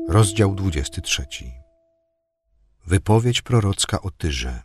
Rozdział 23. Wypowiedź prorocka o Tyrze.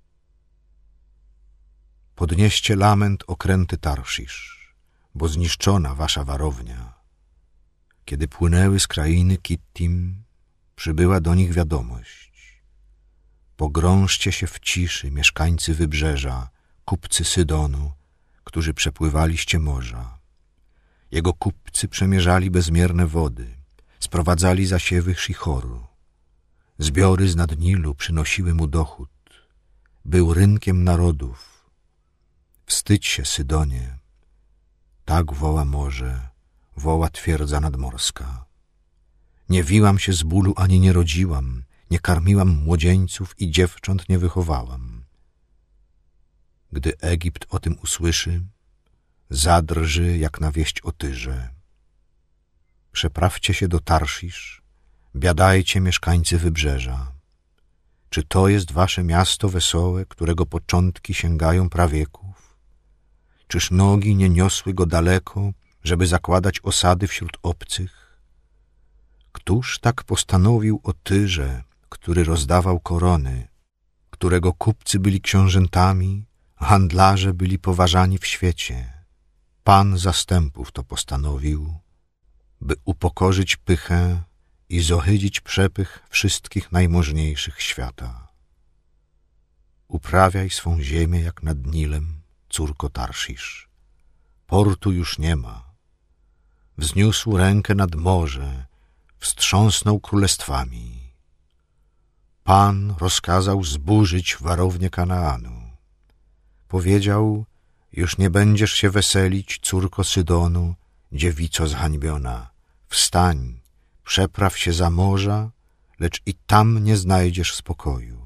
Podnieście lament okręty Tarszisz, bo zniszczona wasza warownia. Kiedy płynęły z krainy Kittim, przybyła do nich wiadomość. Pogrążcie się w ciszy, mieszkańcy wybrzeża, kupcy Sydonu, którzy przepływaliście morza. Jego kupcy przemierzali bezmierne wody, sprowadzali zasiewy Szichoru. Zbiory z nad Nilu przynosiły mu dochód. Był rynkiem narodów. Wstydź się, Sydonie. Tak woła morze, woła twierdza nadmorska. Nie wiłam się z bólu ani nie rodziłam, nie karmiłam młodzieńców i dziewcząt nie wychowałam. Gdy Egipt o tym usłyszy, zadrży jak na wieść o Tyrze. Przeprawcie się do Tarszisz, biadajcie mieszkańcy wybrzeża. Czy to jest wasze miasto wesołe, którego początki sięgają prawieków? Czyż nogi nie niosły go daleko, żeby zakładać osady wśród obcych? Któż tak postanowił o Tyrze, który rozdawał korony, którego kupcy byli książętami, handlarze byli poważani w świecie? Pan zastępów to postanowił, by upokorzyć pychę i zohydzić przepych wszystkich najmożniejszych świata. Uprawiaj swą ziemię jak nad Nilem, córko Tarszisz. Portu już nie ma. Wzniósł rękę nad morze, wstrząsnął królestwami. Pan rozkazał zburzyć warownię Kanaanu. Powiedział: już nie będziesz się weselić, córko Sydonu, dziewico zhańbiona. Wstań, przepraw się za morza, lecz i tam nie znajdziesz spokoju.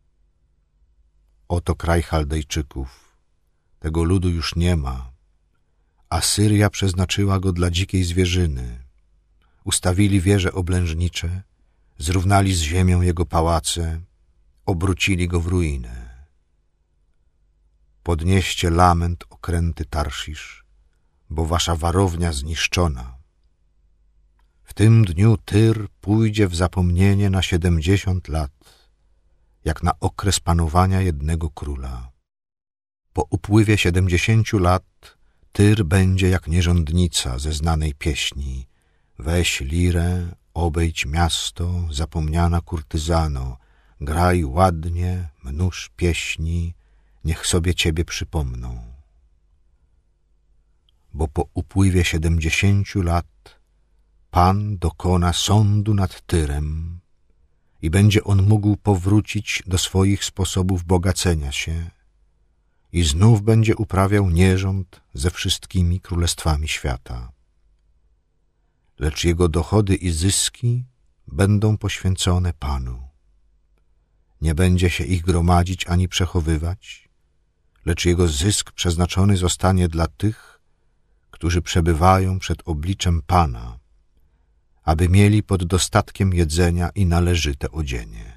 Oto kraj Chaldejczyków. Tego ludu już nie ma. Asyria przeznaczyła go dla dzikiej zwierzyny. Ustawili wieże oblężnicze, zrównali z ziemią jego pałace, obrócili go w ruinę. Podnieście lament okręty Tarszisz, bo wasza warownia zniszczona. W tym dniu Tyr pójdzie w zapomnienie na 70 lat, jak na okres panowania jednego króla. Po upływie 70 lat Tyr będzie jak nierządnica ze znanej pieśni. Weź lirę, obejdź miasto, zapomniana kurtyzano, graj ładnie, mnóż pieśni, niech sobie ciebie przypomną. Bo po upływie 70 lat Pan dokona sądu nad Tyrem i będzie on mógł powrócić do swoich sposobów bogacenia się i znów będzie uprawiał nierząd ze wszystkimi królestwami świata. Lecz jego dochody i zyski będą poświęcone Panu. Nie będzie się ich gromadzić ani przechowywać, lecz jego zysk przeznaczony zostanie dla tych, którzy przebywają przed obliczem Pana, aby mieli pod dostatkiem jedzenia i należyte odzienie.